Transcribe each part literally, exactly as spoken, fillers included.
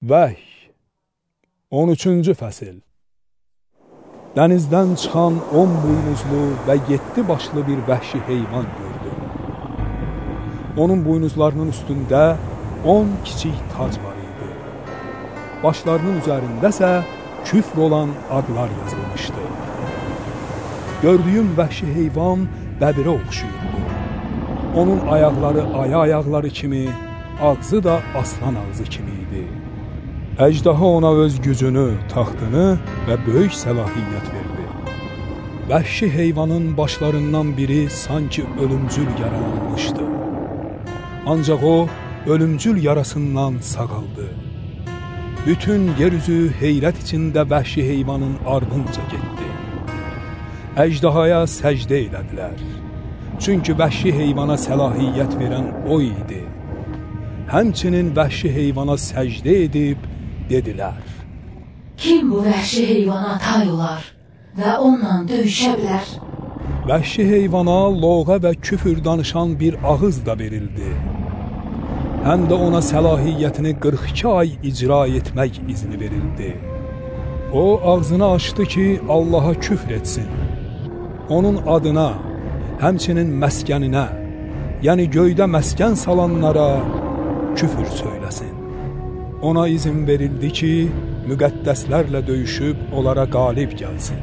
Vəhy on üçüncü fəsil. Dənizdən çıxan on buynuzlu və yeddi başlı bir vəhşi heyvan gördüm. Onun buynuzlarının üstündə on kiçik tac var idi. Başlarının üzərindəsə küfr olan adlar yazılmışdı. Gördüyüm vəhşi heyvan bəbirə oxşuyurdu. Onun ayaqları aya ayaqları kimi, ağzı da aslan ağzı kimi idi. Əjdaha ona öz gücünü, taxtını və böyük səlahiyyət verdi. Vəhşi heyvanın başlarından biri sanki ölümcül yaralanmışdı. Ancaq o, ölümcül yarasından sağaldı. Bütün yeryüzü heyrət içində vəhşi heyvanın ardınca getdi. Əjdahaya səcdə elədilər. Çünki vəhşi heyvana səlahiyyət verən o idi. Həmçinin vəhşi heyvana səcdə edib, dedilər: Kim bu vəhşi heyvana tay olar və onunla döyüşə bilər? Vəhşi heyvana loğa və küfür danışan bir ağız da verildi. Həm də ona səlahiyyətini qırx iki ay icra etmək izni verildi. O ağzını açdı ki, Allaha küfr etsin. Onun adına, həmçinin məskəninə, yəni göydə məskən salanlara küfür söyləsin. Ona izin verildi ki, müqəddəslərlə döyüşüb onlara qalib gəlsin.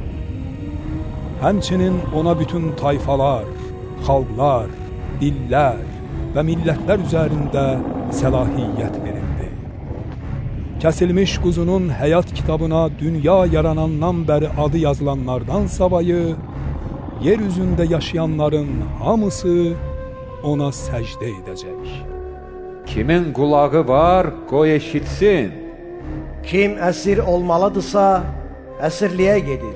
Həmçinin ona bütün tayfalar, xalqlar, dillər və millətlər üzərində səlahiyyət verildi. Kəsilmiş quzunun həyat kitabına dünya yaranandan bəri adı yazılanlardan savayı, yer üzündə yaşayanların hamısı ona səcdə edəcək. Kimin qulağı var, qoy eşitsin. Kim əsir olmalıdırsa, əsirliyə gedir.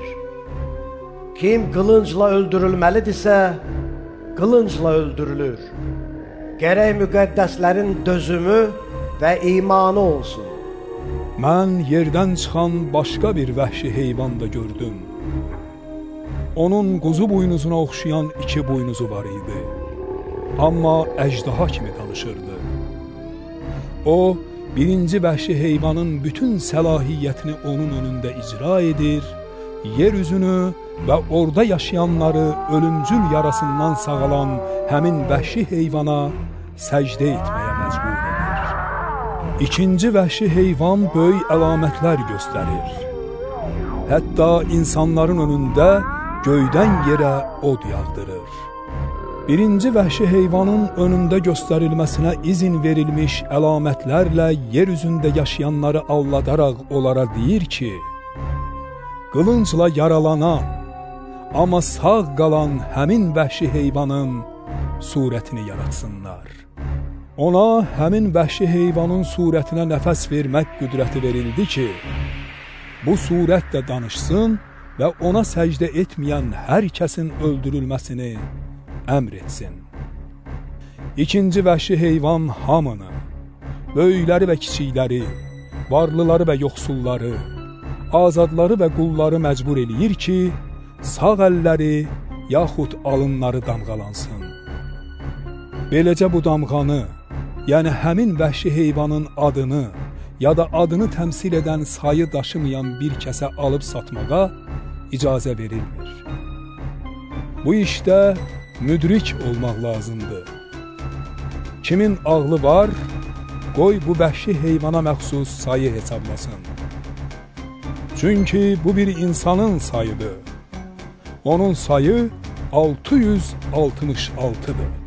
Kim qılıncla öldürülməlidirsə, qılıncla öldürülür. Gərək müqəddəslərin dözümü və imanı olsun. Mən yerdən çıxan başqa bir vəhşi heyvan da gördüm. Onun quzu buynuzuna oxşayan iki buynuzu var idi. Amma əjdaha kimi danışırdı. O, birinci vəhşi heyvanın bütün səlahiyyətini onun önündə icra edir, yer üzünü və orada yaşayanları ölümcül yarasından sağalan həmin vəhşi heyvana səcdə etməyə məcbur edir. İkinci vəhşi heyvan böyük əlamətlər göstərir. Hətta insanların önündə göydən yerə od yağdırır. Birinci vəhşi heyvanın önündə göstərilməsinə izin verilmiş əlamətlərlə yer üzündə yaşayanları aldadaraq onlara deyir ki, qılıncla yaralanan, amma sağ qalan həmin vəhşi heyvanın surətini yaratsınlar. Ona həmin vəhşi heyvanın surətinə nəfəs vermək qüdrəti verildi ki, bu surət də danışsın və ona səcdə etməyən hər kəsin öldürülməsini əmr etsin. İkinci vəhşi heyvan hamını, böyükləri və kiçikləri, varlıları və yoxsulları, azadları və qulları məcbur eləyir ki, sağ əlləri yaxud alınları damğalansın. Beləcə bu damğanı, yəni həmin vəhşi heyvanın adını ya da adını təmsil edən sayı daşımayan bir kəsə alıb satmağa icazə verilmir. Bu işdə müdrik olmaq lazımdır. Kimin ağlı var, qoy bu vəhşi heyvana məxsus sayı hesablasın. Çünki bu bir insanın sayıdır. Onun sayı altı yüz altmış altıdır.